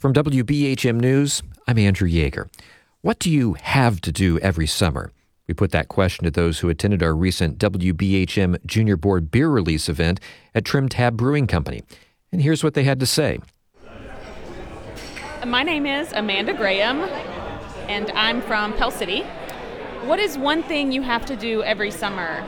From WBHM News, I'm Andrew Yeager. What do you have to do every summer? We put that question to those who attended our recent WBHM Junior Board beer release event at Trim Tab Brewing Company. And here's what they had to say. My name is Amanda Graham, and I'm from Pell City. What is one thing you have to do every summer?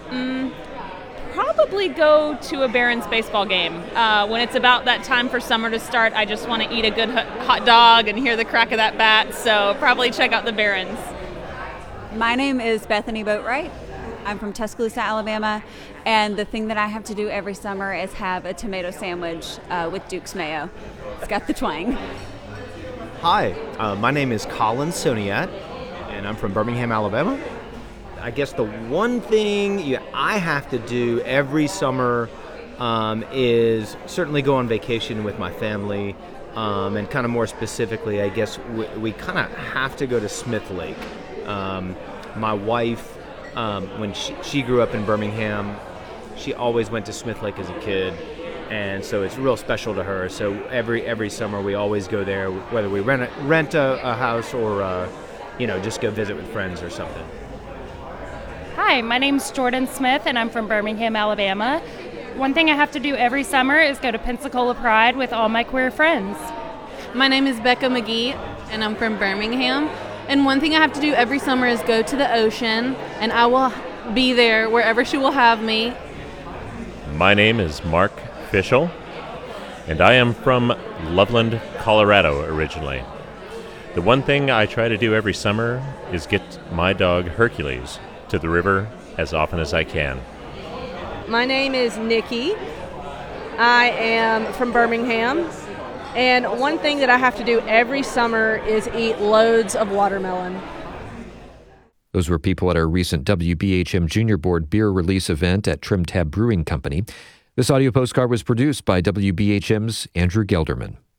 Probably go to a Barons baseball game. When it's about that time for summer to start, I just want to eat a good hot dog and hear the crack of that bat, so probably check out the Barons. My name is Bethany Boatwright. I'm from Tuscaloosa, Alabama, and the thing that I have to do every summer is have a tomato sandwich with Duke's mayo. It's got the twang. Hi, my name is Colin Soniat, and I'm from Birmingham, Alabama. I guess the one thing I have to do every summer is certainly go on vacation with my family, and kind of more specifically, I guess we kind of have to go to Smith Lake. My wife, when she grew up in Birmingham, she always went to Smith Lake as a kid, and so it's real special to her. So every summer we always go there, whether we rent a house or just go visit with friends or something. Hi, my name's Jordan Smith, and I'm from Birmingham, Alabama. One thing I have to do every summer is go to Pensacola Pride with all my queer friends. My name is Becca McGee, and I'm from Birmingham. And one thing I have to do every summer is go to the ocean, and I will be there wherever she will have me. My name is Mark Fischel, and I am from Loveland, Colorado originally. The one thing I try to do every summer is get my dog Hercules to the river as often as I can. My name is Nikki. I am from Birmingham. And one thing that I have to do every summer is eat loads of watermelon. Those were people at our recent WBHM Junior Board beer release event at Trim Tab Brewing Company. This audio postcard was produced by WBHM's Andrew Gelderman.